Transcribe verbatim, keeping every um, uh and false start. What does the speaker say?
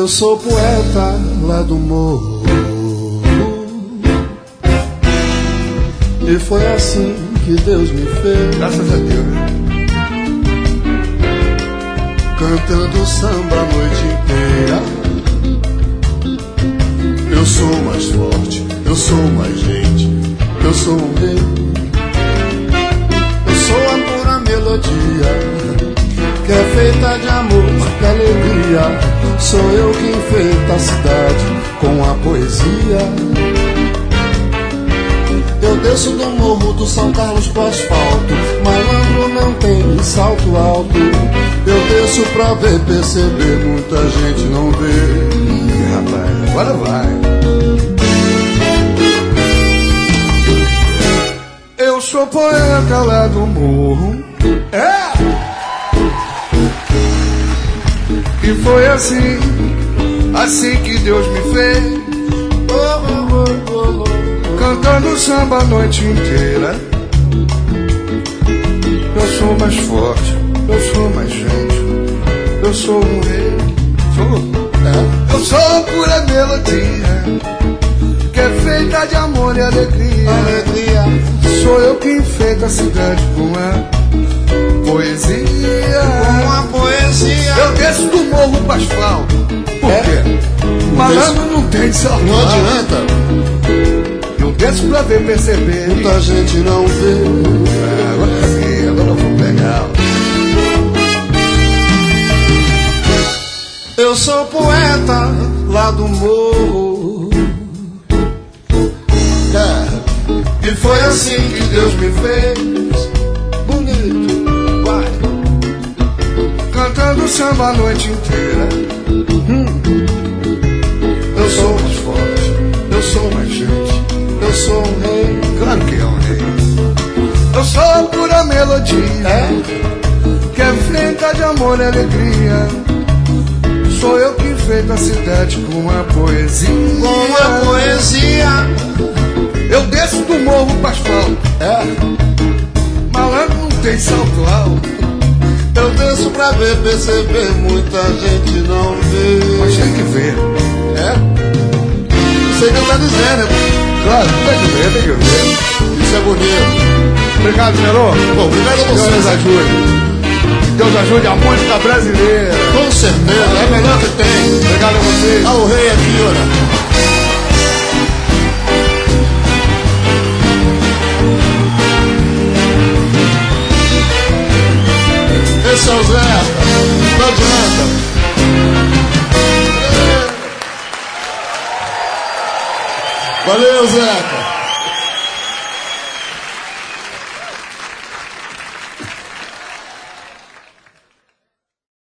Eu sou poeta lá do morro, e foi assim que Deus me fez. Graças a Deus. Cantando samba a noite inteira. Eu sou mais forte, eu sou mais gente, eu sou um rei. Eu sou a pura melodia, que é feita de amor e alegria. Sou eu que enfeito a cidade com a poesia. Eu desço do morro do São Carlos pro asfalto, malandro não tem salto alto. Eu desço pra ver, perceber, muita gente não vê. Ih, rapaz, agora vai. Eu sou poeta lá do morro. É! E foi assim, assim que Deus me fez. Oh, oh, oh, oh, oh. Cantando samba a noite inteira. Eu sou mais forte, eu sou mais gente, eu sou um rei. Sou? É. Eu sou pura melodia, que é feita de amor e alegria. Alegria. Sou eu que enfeito a cidade com a poesia. Com a poesia. Eu desço do morro pro asfalto. Por É? quê? Malandro não tem salto. Não adianta. Eu desço pra ver, perceber. Muita gente não vê. Ah, agora sim, agora eu vou pegar. Eu sou poeta lá do morro. É. E foi assim que Deus me fez. Bonito, vai. Cantando samba a noite inteira. Hum. Eu sou mais forte, eu sou mais gente, eu sou um rei. Claro que é um rei. Eu sou pura melodia, é? Que é feita de amor e alegria. Sou eu que enfeito a cidade com a poesia. Com a poesia. Eu desço do morro pro asfalto. É. Malandro não tem salto alto. Eu desço pra ver, perceber, muita gente não vê. Mas tem que ver. É? Isso aí que tá dizendo, né? Claro, tem que ver, tem que ver. Isso é bonito. Obrigado, Melô. Bom, obrigado a Deus vocês. nos ajude. Deus ajude a música brasileira. Com certeza, é a melhor que tem. Obrigado a vocês. Ah, o rei aqui, olha. Esse é o Zeca, não adianta. É. Valeu, Zeca.